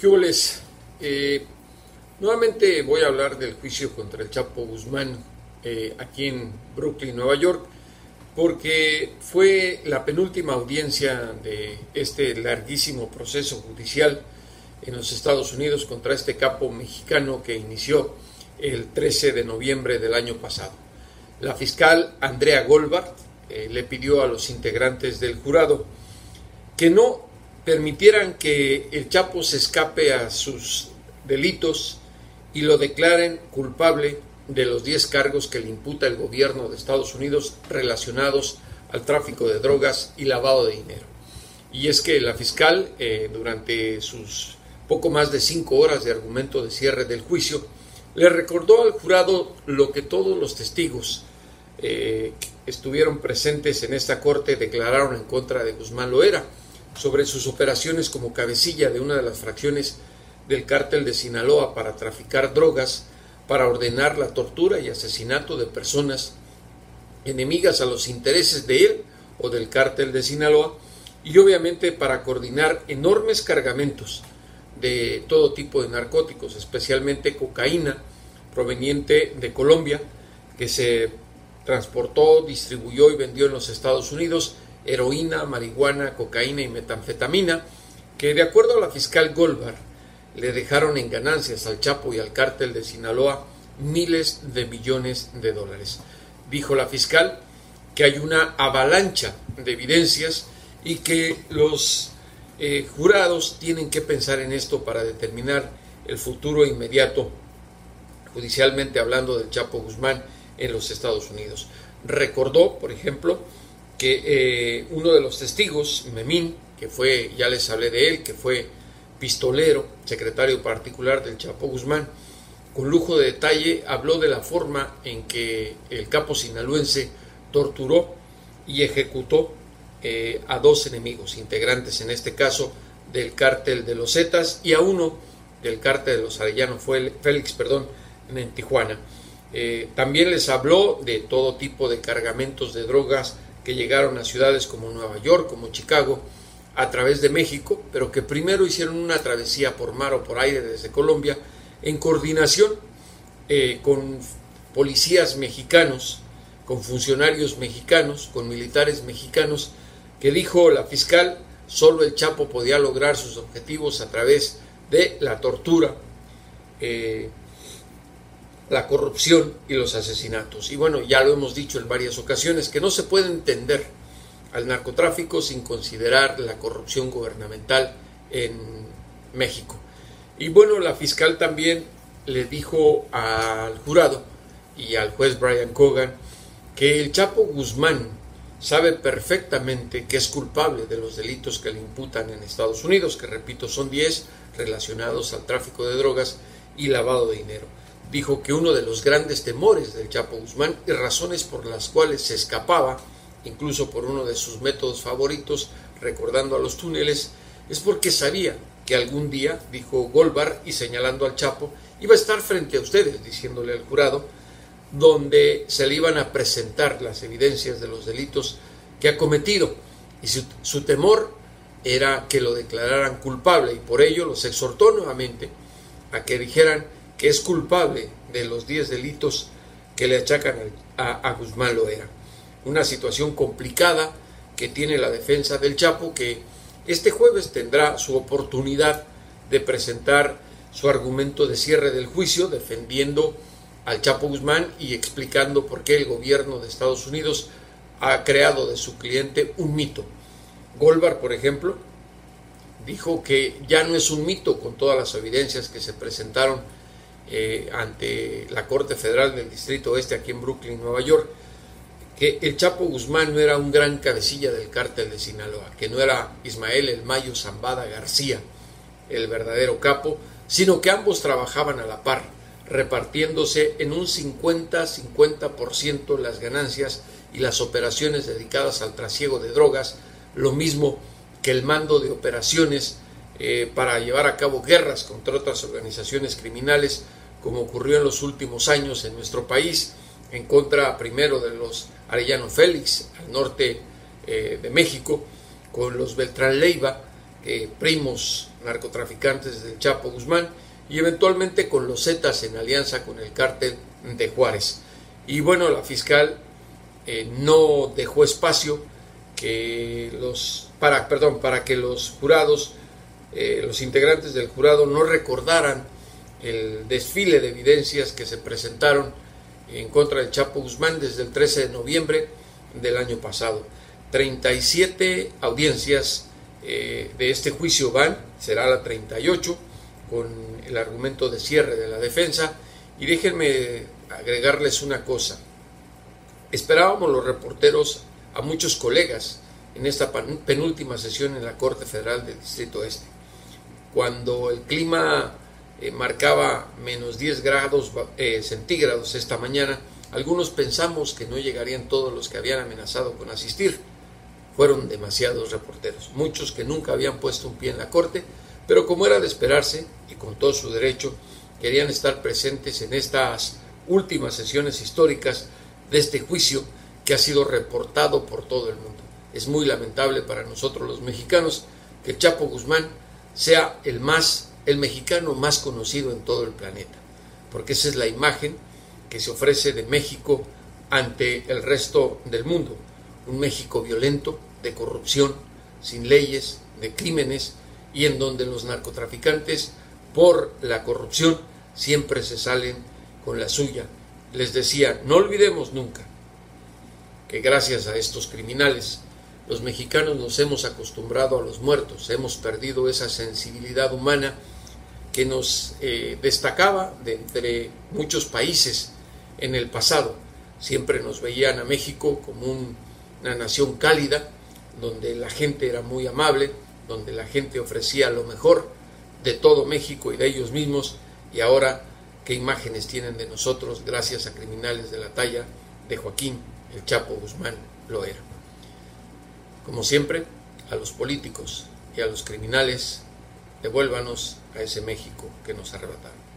¿Qué hubo-les? Nuevamente voy a hablar del juicio contra el Chapo Guzmán aquí en Brooklyn, Nueva York, porque fue la penúltima audiencia de este larguísimo proceso judicial en los Estados Unidos contra este capo mexicano que inició el 13 de noviembre del año pasado. La fiscal Andrea Goldberg le pidió a los integrantes del jurado que no permitieran que el Chapo se escape a sus delitos y lo declaren culpable de los 10 cargos que le imputa el gobierno de Estados Unidos relacionados al tráfico de drogas y lavado de dinero. Y es que la fiscal, durante sus poco más de 5 horas de argumento de cierre del juicio, le recordó al jurado lo que todos los testigos que estuvieron presentes en esta corte declararon en contra de Guzmán Loera sobre sus operaciones como cabecilla de una de las fracciones del cártel de Sinaloa para traficar drogas, para ordenar la tortura y asesinato de personas enemigas a los intereses de él o del cártel de Sinaloa, y obviamente para coordinar enormes cargamentos de todo tipo de narcóticos, especialmente cocaína proveniente de Colombia, que se transportó, distribuyó y vendió en los Estados Unidos, heroína, marihuana, cocaína y metanfetamina, que de acuerdo a la fiscal Goldberg le dejaron en ganancias al Chapo y al cártel de Sinaloa miles de millones de dólares. Dijo la fiscal que hay una avalancha de evidencias y que los jurados tienen que pensar en esto para determinar el futuro inmediato, judicialmente hablando, del Chapo Guzmán en los Estados Unidos. Recordó, por ejemplo, que uno de los testigos, Memín, que fue, ya les hablé de él, que fue pistolero, secretario particular del Chapo Guzmán, con lujo de detalle habló de la forma en que el capo sinaloense torturó y ejecutó a 2 enemigos, integrantes en este caso del cártel de los Zetas y a uno del cártel de los Arellano Félix, en Tijuana. También les habló de todo tipo de cargamentos de drogas que llegaron a ciudades como Nueva York, como Chicago, a través de México, pero que primero hicieron una travesía por mar o por aire desde Colombia, en coordinación con policías mexicanos, con funcionarios mexicanos, con militares mexicanos, que dijo la fiscal, solo el Chapo podía lograr sus objetivos a través de la tortura, la corrupción y los asesinatos. Y bueno, ya lo hemos dicho en varias ocasiones, que no se puede entender al narcotráfico sin considerar la corrupción gubernamental en México. Y bueno, la fiscal también le dijo al jurado y al juez Brian Cogan que el Chapo Guzmán sabe perfectamente que es culpable de los delitos que le imputan en Estados Unidos, que repito son 10 relacionados al tráfico de drogas y lavado de dinero. Dijo que uno de los grandes temores del Chapo Guzmán y razones por las cuales se escapaba, incluso por uno de sus métodos favoritos, recordando a los túneles, es porque sabía que algún día, dijo Goldberg, y señalando al Chapo, iba a estar frente a ustedes, diciéndole al jurado, donde se le iban a presentar las evidencias de los delitos que ha cometido, y su temor era que lo declararan culpable, y por ello los exhortó nuevamente a que dijeran que es culpable de los 10 delitos que le achacan a Guzmán Loera. Una situación complicada que tiene la defensa del Chapo, que este jueves tendrá su oportunidad de presentar su argumento de cierre del juicio, defendiendo al Chapo Guzmán y explicando por qué el gobierno de Estados Unidos ha creado de su cliente un mito. Goldberg, por ejemplo, dijo que ya no es un mito con todas las evidencias que se presentaron ante la Corte Federal del Distrito Oeste aquí en Brooklyn, Nueva York, que el Chapo Guzmán no era un gran cabecilla del cártel de Sinaloa, que no era Ismael El Mayo Zambada García el verdadero capo, sino que ambos trabajaban a la par, repartiéndose en un 50-50% las ganancias y las operaciones dedicadas al trasiego de drogas, lo mismo que el mando de operaciones para llevar a cabo guerras contra otras organizaciones criminales, como ocurrió en los últimos años en nuestro país, en contra primero de los Arellano Félix, al norte de México, con los Beltrán Leiva, primos narcotraficantes del Chapo Guzmán y eventualmente con los Zetas en alianza con el cártel de Juárez. Y bueno, la fiscal no dejó espacio para que los jurados, los integrantes del jurado no recordaran el desfile de evidencias que se presentaron en contra del Chapo Guzmán desde el 13 de noviembre del año pasado. 37 audiencias de este juicio será la 38, con el argumento de cierre de la defensa. Y déjenme agregarles una cosa. Esperábamos los reporteros a muchos colegas en esta penúltima sesión en la Corte Federal del Distrito Este. Cuando el clima marcaba menos 10 grados centígrados esta mañana, algunos pensamos que no llegarían todos los que habían amenazado con asistir. Fueron demasiados reporteros, muchos que nunca habían puesto un pie en la Corte, pero como era de esperarse, y con todo su derecho, querían estar presentes en estas últimas sesiones históricas de este juicio que ha sido reportado por todo el mundo. Es muy lamentable para nosotros los mexicanos que el Chapo Guzmán sea el mexicano más conocido en todo el planeta, porque esa es la imagen que se ofrece de México ante el resto del mundo. Un México violento, de corrupción, sin leyes, de crímenes, y en donde los narcotraficantes, por la corrupción, siempre se salen con la suya. Les decía, no olvidemos nunca que gracias a estos criminales, los mexicanos nos hemos acostumbrado a los muertos, hemos perdido esa sensibilidad humana que nos destacaba de entre muchos países en el pasado. Siempre nos veían a México como una nación cálida, donde la gente era muy amable, donde la gente ofrecía lo mejor de todo México y de ellos mismos, y ahora qué imágenes tienen de nosotros gracias a criminales de la talla de Joaquín el Chapo Guzmán Loera. Como siempre, a los políticos y a los criminales, devuélvanos a ese México que nos arrebataron.